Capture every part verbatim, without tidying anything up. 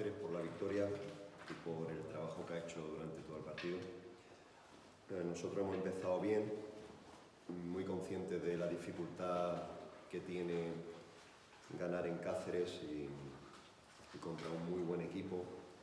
Cáceres por la victoria y por el trabajo que ha hecho durante todo el partido. Eh, nosotros hemos empezado bien, muy conscientes de la dificultad que tiene ganar en Cáceres y, y contra un muy buen equipo.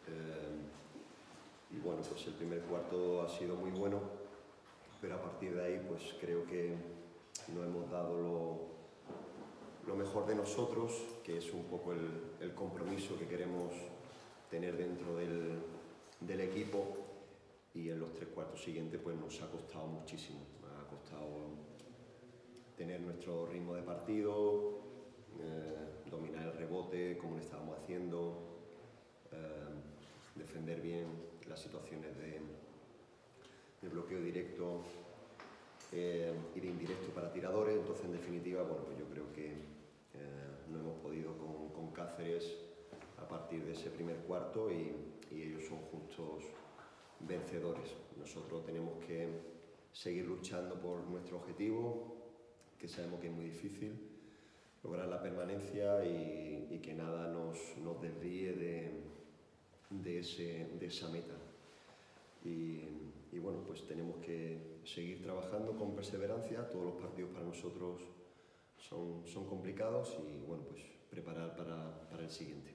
Eh, y bueno, pues el primer cuarto ha sido muy bueno, pero a partir de ahí pues creo que no hemos dado lo, lo mejor de nosotros, que es un poco el, el compromiso que queremos tener dentro del, del equipo, y en los tres cuartos siguientes pues nos ha costado muchísimo, nos ha costado tener nuestro ritmo de partido, eh, dominar el rebote como lo estábamos haciendo, eh, defender bien las situaciones de, de bloqueo directo eh, y de indirecto para tiradores. Entonces, en definitiva, bueno, pues yo creo que eh, no hemos podido con, con Cáceres a partir de ese primer cuarto y, y ellos son justos vencedores. Nosotros tenemos que seguir luchando por nuestro objetivo, que sabemos que es muy difícil, lograr la permanencia y, y que nada nos, nos desvíe de, de, ese, de esa meta. Y, y bueno, pues tenemos que seguir trabajando con perseverancia. Todos los partidos para nosotros son, son complicados y bueno, pues preparar para, para el siguiente.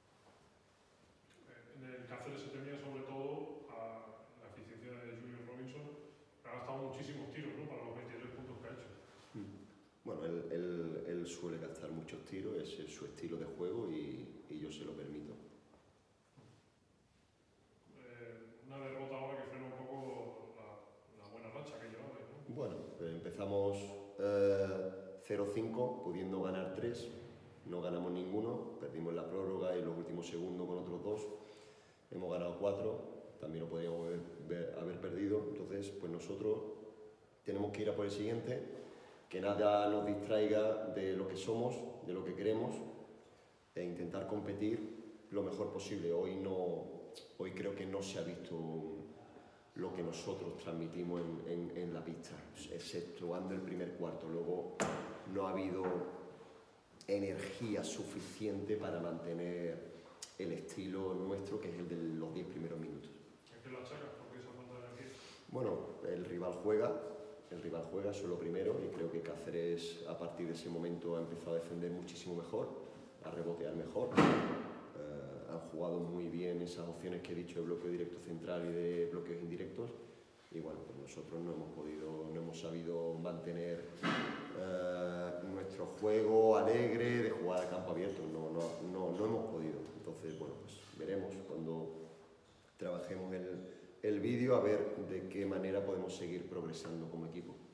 En el Cáceres se temía sobre todo a la eficiencia de Julian Robinson, que ha gastado muchísimos tiros, ¿no?, para los veintitrés puntos que ha hecho. Bueno, él, él, él suele gastar muchos tiros, ese es su estilo de juego y, y yo se lo permito. Eh, una derrota ahora que frena un poco la, la buena racha que llevaba, ¿no? Bueno, eh, empezamos eh, cero cinco, pudiendo ganar tres, no ganamos ninguno, perdimos la prórroga y los últimos segundos con otros dos, hemos ganado cuatro, también lo podríamos haber, ver, haber perdido. Entonces, pues nosotros tenemos que ir a por el siguiente, que nada nos distraiga de lo que somos, de lo que queremos, e intentar competir lo mejor posible. Hoy, no, hoy creo que no se ha visto lo que nosotros transmitimos en, en, en la pista, exceptuando el primer cuarto. Luego no ha habido energía suficiente para mantener el estilo nuestro, que es el de los diez primeros minutos. ¿A qué lo achacas? ¿Por qué esa falta de energía? Bueno, el rival juega, el rival juega, eso es lo primero, y creo que Cáceres a partir de ese momento ha empezado a defender muchísimo mejor, a rebotear mejor. Uh, han jugado muy bien esas opciones que he dicho de bloqueo directo central y de bloqueos indirectos, y bueno, pues nosotros no hemos podido, no hemos sabido mantener uh, nuestro juego alegre de jugar a campo abierto, no, no, no, no hemos podido. Entonces, bueno, pues veremos cuando trabajemos el, el vídeo a ver de qué manera podemos seguir progresando como equipo.